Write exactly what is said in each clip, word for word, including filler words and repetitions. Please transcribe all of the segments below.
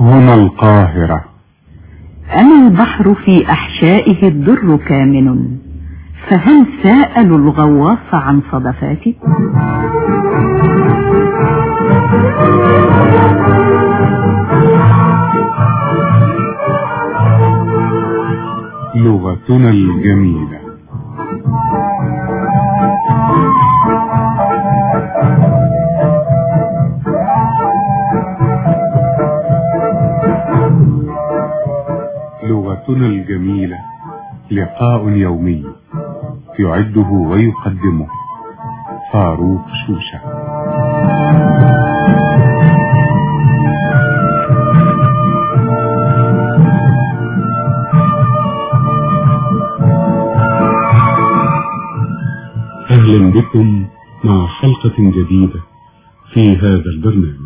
هنا القاهرة. أنا البحر في أحشائه الدر كامن، فهل سألوا الغواص عن صدفاتي؟ لغتنا الجميلة. لغتنا الجميلة لقاء يومي يعده ويقدمه فاروق شوشة. أهلا بكم مع حلقة جديدة في هذا البرنامج.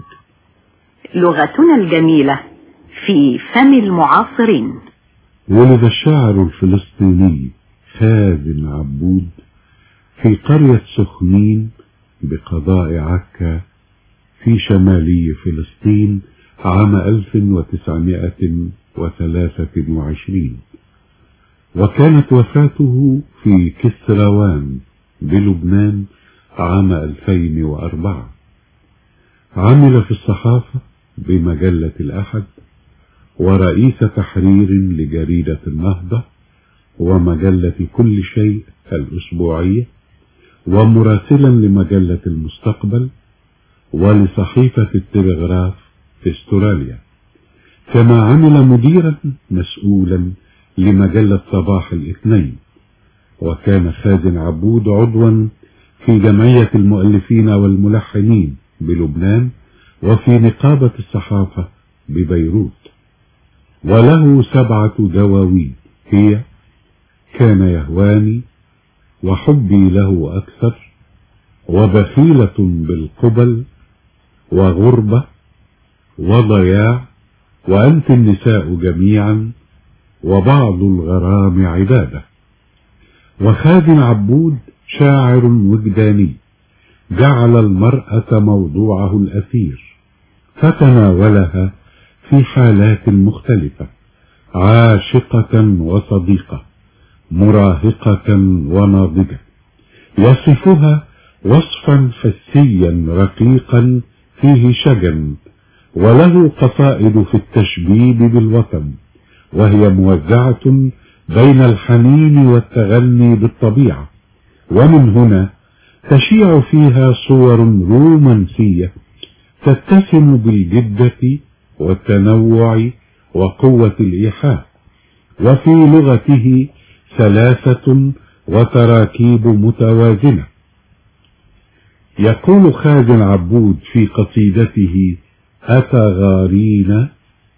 لغتنا الجميلة في فم المعاصرين. ولد الشاعر الفلسطيني خازن عبود في قرية سخنين بقضاء عكا في شمالي فلسطين عام ألف وتسعمائة وثلاثة وعشرين، وكانت وفاته في كسروان بلبنان عام ألفين وأربعة. عمل في الصحافة بمجلة الأحد، ورئيس تحرير لجريدة النهضة ومجلة كل شيء الأسبوعية، ومراسلا لمجلة المستقبل ولصحيفة التلغراف في استراليا، كما عمل مديرا مسؤولا لمجلة صباح الاثنين. وكان خازن عبود عضوا في جمعية المؤلفين والملحنين بلبنان وفي نقابة الصحافة ببيروت، وله سبعة دواوين هي كان يهواني، وحبي له أكثر، وبخيلة بالقبل، وغربة، وضياع، وأنت النساء جميعا، وبعض الغرام عبادة. وخازن عبود شاعر وجداني جعل المرأة موضوعه الأثير، فتناولها في حالات مختلفة: عاشقة وصديقة، مراهقة وناضجة، يصفها وصفا حسيا رقيقا فيه شجن. وله قصائد في التشبيب بالوطن، وهي موزعة بين الحنين والتغني بالطبيعة، ومن هنا تشيع فيها صور رومانسية تتسم بالجدة والتنوع وقوة الإيحاء. وفي لغته سلاسة وتراكيب متوازنة. يقول خازن عبود في قصيدته أتغارين: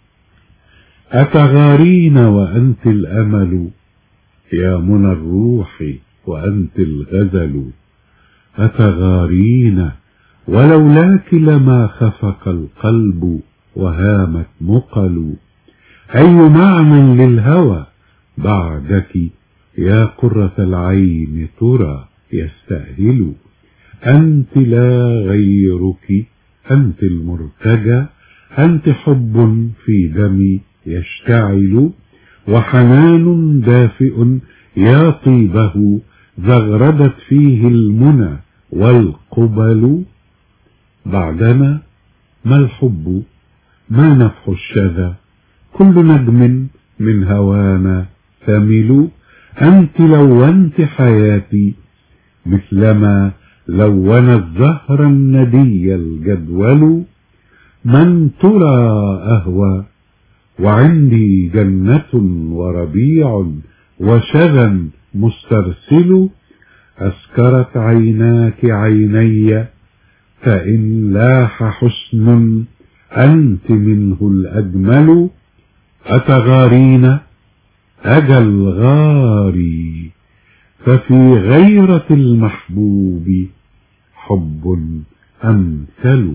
أتغارين وأنت الأمل، يا منى الروح وأنت الغزل. أتغارين ولولاك لما خفق القلب وهامت مقل. أي معنى للهوى بعدك يا قرة العين ترى يستأهل. أنت لا غيرك، أنت المرتجى، أنت حب في دمي يشتعل، وحنان دافئ يا طيبه زغردت فيه المنى والقبل. بعدنا ما الحب، ما نفح الشذا، كل نجم من هوانا ثمل. أنت لونت حياتي مثلما لون الزهر الندي الجدول. من ترى أهوى وعندي جنة وربيع وشذا مسترسل. أسكرت عيناك عيني، فإن لاح حسن أنت منه الأجمل. أتغارين أجل غاري، ففي غيرة المحبوب حب أمثل.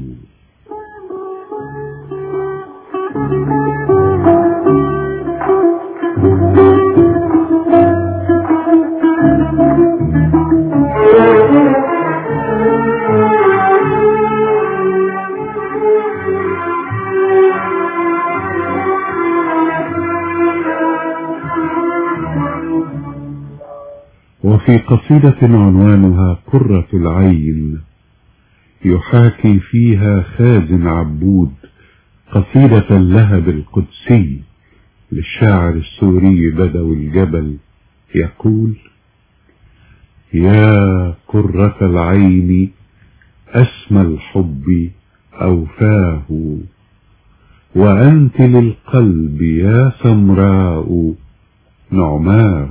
وفي قصيدة عنوانها قرة العين يحاكي فيها خازن عبود قصيدة اللهب القدسي للشاعر السوري بدوي الجبل، يقول: يا قرة العين أسمى الحب أوفاه، وأنت للقلب يا سمراء نعماه.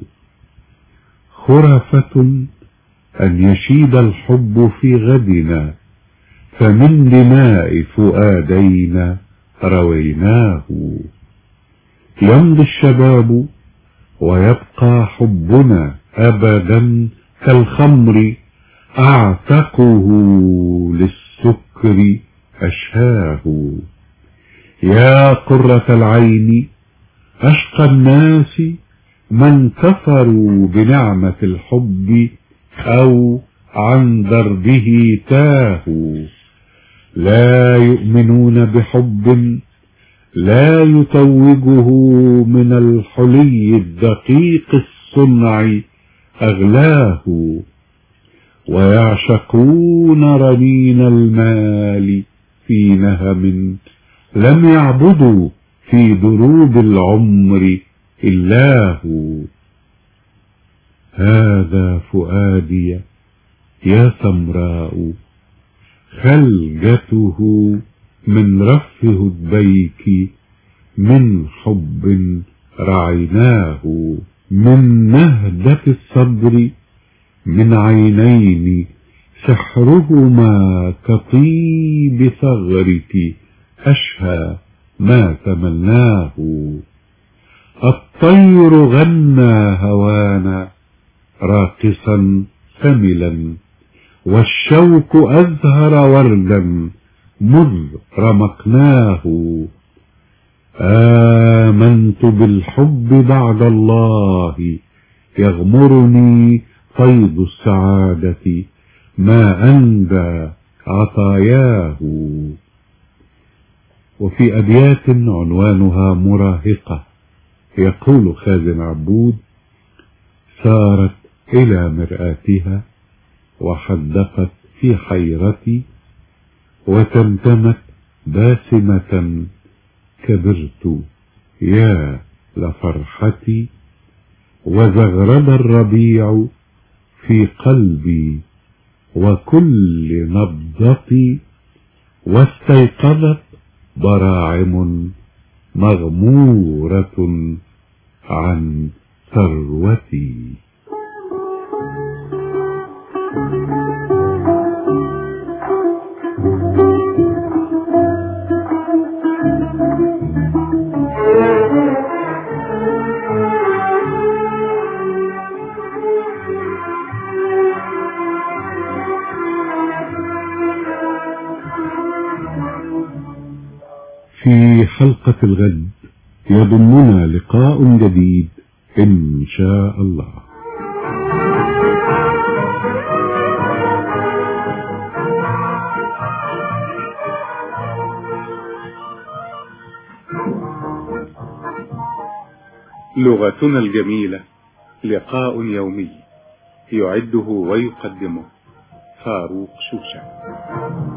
خرافة أن يشيد الحب في غدنا، فمن دماء فؤادينا رويناه. يمضي الشباب ويبقى حبنا أبدا كالخمر، أعتقه للسكر أشهاه. يا قرة العين أشقى الناس من كفروا بنعمة الحب أو عن دربه تاهوا. لا يؤمنون بحب لا يتوجه من الحلي الدقيق الصنع أغلاه، ويعشقون رنين المال في نهم لم يعبدوا في دروب العمر إلاه. هذا فؤادي يا سمراء خلجته من رف هدبيك، من حب رعيناه. من نهدة الصدر من عينين سحرهما كطيب ثغرك، أشهى ما تمناه. الطير غنى هوانا راقصا سملا، والشوك أزهر وردا مذ رمقناه. آمنت بالحب بعد الله، يغمرني فيض السعادة ما أندى عطاياه. وفي أبيات عنوانها مراهقة يقول خازن عبود: سارت إلى مرآتها وحدقت في حيرتي، وتمتمت باسمة كبرت يا لفرحتي. وزغرد الربيع في قلبي وكل نبضتي، واستيقظت براعم مغمورة عن ثروتي. في حلقة الغد يضمنا لقاء جديد إن شاء الله. لغتنا الجميلة لقاء يومي، يعده ويقدمه فاروق شوشة.